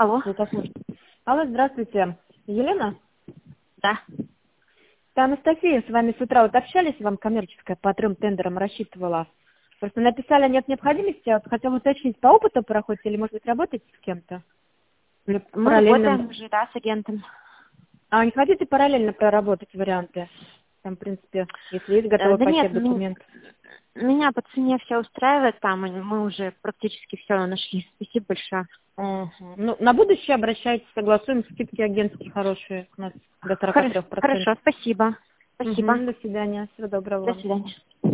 Алло. Алло, здравствуйте. Елена? Да. Это Анастасия, с вами с утра вот общались, вам коммерческая по 3 тендерам рассчитывала. Просто написали, нет необходимости, а вот хотела уточнить, по опыту проходите или, может быть, работаете с кем-то? Или Мы параллельно? работаем уже, да, с агентом. А не хотите параллельно проработать варианты? Там, в принципе, если есть готовый Да нет, пакет документов. меня по цене все устраивает там, и мы уже практически все нашли. Спасибо большое. Ага. Ну, на будущее обращайтесь, согласуем, скидки агентские хорошие у нас до 43%. Хорошо, спасибо. Спасибо. До свидания, всего доброго До вам. свидания.